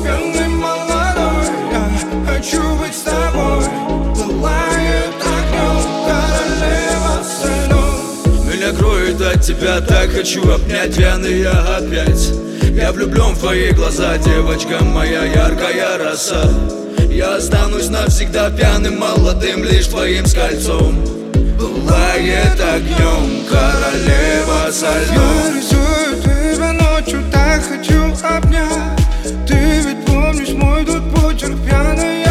пьяный молодой. Я хочу быть с тобой. Пылает огнем королева садов. Меня кроет от тебя, так хочу обнять вены я опять. Я влюблен в твои глаза, девочка моя яркая роса. Я останусь навсегда пьяным молодым, лишь твоим скольцом. Пылает огнем королева со льдом. Я рисую тебя ночью, так хочу обнять. Ты ведь помнишь мой тут почерк пьяный.